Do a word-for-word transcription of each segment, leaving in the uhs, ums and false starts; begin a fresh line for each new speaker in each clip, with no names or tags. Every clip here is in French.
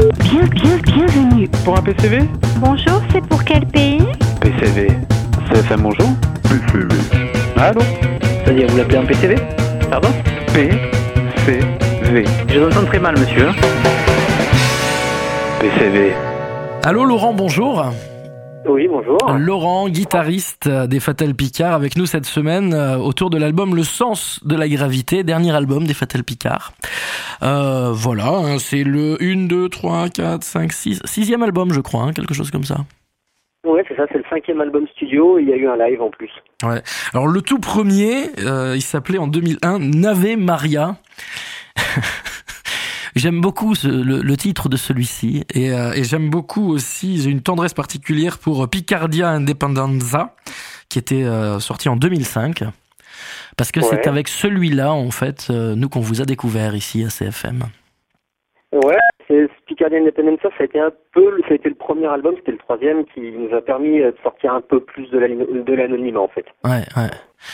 Bien, bien, bienvenue.
Pour un P C V ?
Bonjour, c'est pour quel pays ?
P C V. C F M, bonjour ? P C V. Allô ?
C'est-à-dire, vous l'appelez un P C V ?
Pardon ? P C V.
Je vous entends très mal, monsieur.
P C V.
Allô Laurent, bonjour.
Oui, bonjour.
Laurent, guitariste des Fatal Picard, avec nous cette semaine euh, autour de l'album Le Sens de la Gravité, dernier album des Fatal Picard. Euh, voilà, hein, c'est le un, deux, trois, quatre, cinq, six, sixième album je crois, hein, quelque chose comme ça.
Ouais, c'est ça, c'est le cinquième album studio, il y a eu un live en plus.
Ouais. Alors le tout premier, euh, il s'appelait en deux mille un N'Ave Maria. J'aime beaucoup ce, le, le titre de celui-ci et, euh, et j'aime beaucoup aussi, j'ai une tendresse particulière pour Picardia Independenza qui était euh, sorti en deux mille cinq parce que ouais. C'est avec celui-là en fait euh, nous qu'on vous a découvert ici à C F M.
Ouais, c'est Picardia Independenza, ça a été un peu, ça a été le premier album, c'était le troisième qui nous a permis de sortir un peu plus de, la, de l'anonymat en fait.
Ouais, ouais.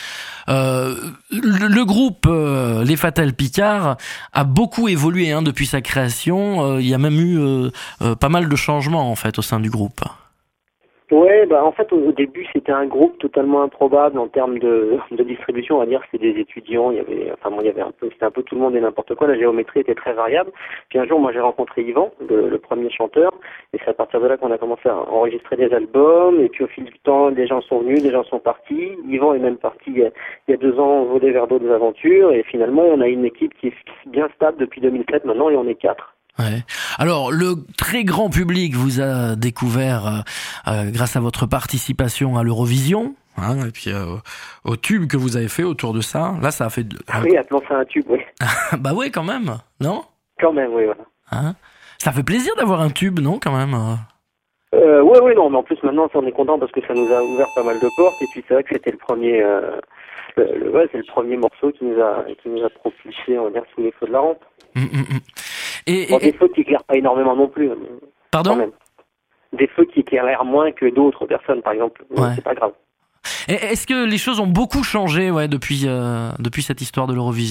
Euh, le, le groupe euh, Les Fatal Picard a beaucoup évolué hein, depuis sa création. Euh, il y a même eu euh, euh, pas mal de changements en fait au sein du groupe.
Ouais, bah en fait au, au début c'était un groupe totalement improbable en termes de, de distribution. On va dire c'était des étudiants. Il y avait, enfin moi il y avait un peu, c'était un peu tout le monde et n'importe quoi. La géométrie était très variable. Puis un jour moi j'ai rencontré Yvan, le, le premier chanteur, et c'est à partir de là qu'on a commencé à enregistrer des albums. Et puis au fil du temps, des gens sont venus, des gens sont partis. Yvan est même parti il y a, il y a deux ans voler vers d'autres aventures. Et finalement on a une équipe qui est bien stable depuis deux mille sept maintenant et on est quatre.
Ouais. Alors, le très grand public vous a découvert euh, euh, grâce à votre participation à l'Eurovision, hein, et puis euh, au tube que vous avez fait autour de ça. Là, ça a fait... De...
Ah oui, appelons ça un tube, oui.
Bah oui, quand même, non ?
Quand même, oui, voilà.
Hein ? Ça fait plaisir d'avoir un tube, non, quand même
euh, Oui, oui, non, mais en plus, maintenant, on est content parce que ça nous a ouvert pas mal de portes, et puis c'est vrai que c'était le premier... Euh, le, le, ouais, c'est le premier morceau qui nous a, qui nous a propulsé, on va dire, sous les feux de la rampe.
Mmh, mmh. Et,
bon,
et,
des feux qui éclairent pas énormément non plus.
Pardon ?
Des feux qui éclairent moins que d'autres personnes, par exemple. Ouais. C'est pas grave.
Et est-ce que les choses ont beaucoup changé ouais, depuis, euh, depuis cette histoire de l'Eurovision ?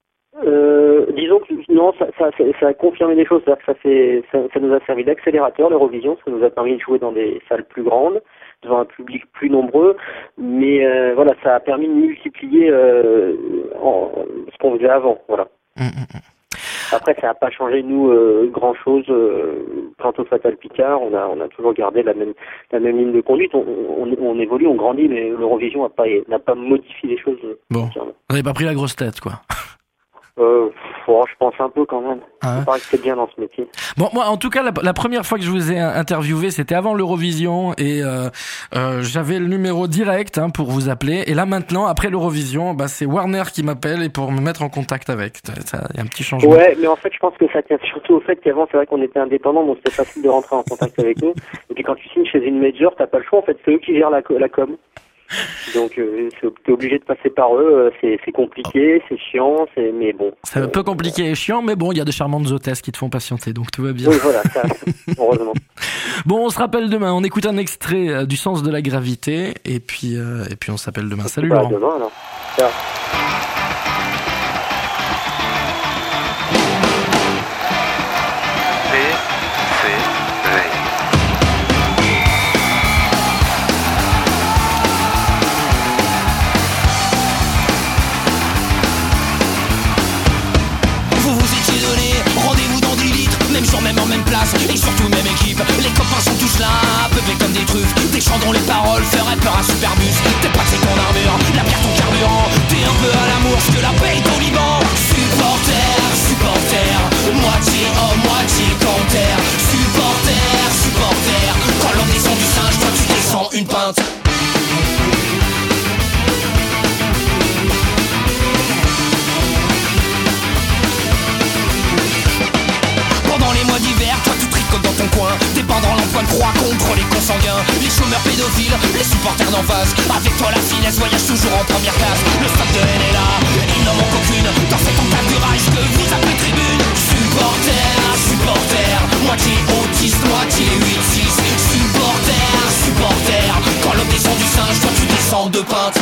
euh, Disons que non, ça, ça, ça, ça a confirmé des choses. C'est-à-dire que ça, fait, ça, ça nous a servi d'accélérateur, l'Eurovision. Ça nous a permis de jouer dans des salles plus grandes, devant un public plus nombreux. Mais euh, voilà, ça a permis de multiplier euh, en, ce qu'on faisait avant. Voilà. Mmh, mmh. Après, ça n'a pas changé, nous, euh, grand-chose. Euh, quant au Fatal Picard, on a, on a toujours gardé la même, la même ligne de conduite. On, on, on évolue, on grandit, mais l'Eurovision n'a pas, n'a pas modifié les choses.
Bon, vous n'avez pas pris la grosse tête, quoi.
Euh, oh, je pense un peu quand même.
Ah ouais.
Il paraît que c'est bien dans ce métier.
Bon, moi, en tout cas, la, la première fois que je vous ai interviewé, c'était avant l'Eurovision et euh, euh, j'avais le numéro direct hein, pour vous appeler. Et là, maintenant, après l'Eurovision, bah, c'est Warner qui m'appelle et pour me mettre en contact avec. Il y a un petit changement.
Ouais, mais en fait, je pense que ça tient surtout au fait qu'avant, c'est vrai qu'on était indépendants, donc c'était facile de rentrer en contact avec nous. Et puis quand tu signes chez une major, t'as pas le choix. En fait, c'est eux qui gèrent la, la com. Donc euh, t'es obligé de passer par eux, c'est, c'est compliqué, c'est chiant, c'est... mais bon.
C'est un peu compliqué et chiant, mais bon, il y a de charmantes hôtesses qui te font patienter, donc tout va bien.
Oui, voilà, ça, heureusement.
Bon, on se rappelle demain, on écoute un extrait euh, du Sens de la Gravité, et puis, euh, et puis on s'appelle demain. Salut Laurent.
Demain alors. Ciao.
Même en même place, et surtout même équipe. Les copains sont tous là, peupés comme des truffes. Des chants dont les paroles feraient peur à Superbus. T'es pas c'est ton armure, la pierre ton carburant. T'es un peu à l'amour, ce que la paye ton Liban. Supporter, supporter, moitié homme, moitié canter. Supporter, supporter, quand l'on descend du singe, toi tu descends une pinte. D'hiver, toi tu tricotes dans ton coin, dépendant l'emploi de croix contre les consanguins, les chômeurs pédophiles, les supporters d'en face. Avec toi la finesse voyage toujours en première classe. Le stade de haine est là, il n'en manque aucune dans cette enclave du Reich que vous appelez tribune. Supporter, supporter, moitié autiste, moitié huit six. Supporter, supporter, quand l'homme descend du singe, toi tu descends de pinte.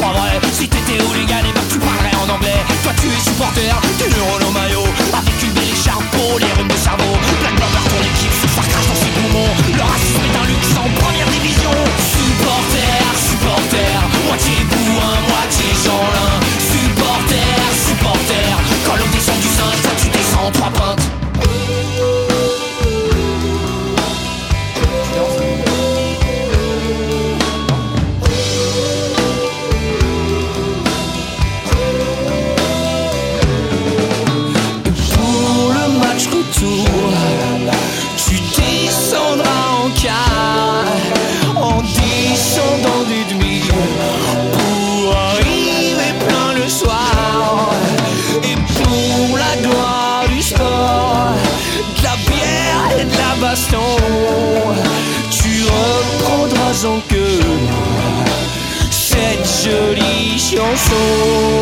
pas vrai. Si t'étais hooligan, et ben tu parlerais en anglais. Toi tu es supporter du Neurono Mayo, avec une belle écharpe pour les rhumes de cerveau. Black Bomber, ton équipe, ça crache dans ses poumons. Le racisme est un luxe en première division. Supporter, supporter, moitié bouin, moitié Jeanlin. Supporter, supporter, quand l'on descend du singe, toi tu descends en trois pintes. Tu descendras en quart, en descendant des demi, pour arriver plein le soir. Et pour la gloire du sport, de la bière et de la baston, tu reprendras en queue cette jolie chanson.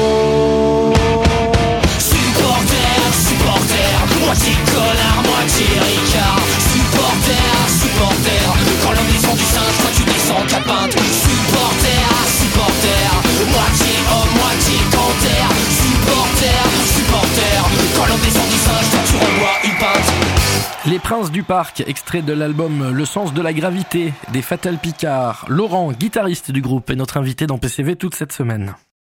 Moitié connard, moitié ricard. Supporter, supporter, quand l'homme descend du singe, toi tu descends capinte. Supporter, supporter, moitié homme, moitié canter. Supporter, supporter, quand l'homme descend du singe, toi tu rebois une pinte.
Les Princes du Parc, extrait de l'album Le Sens de la Gravité des Fatal Picard. Laurent, guitariste du groupe, est notre invité dans P C V toute cette semaine.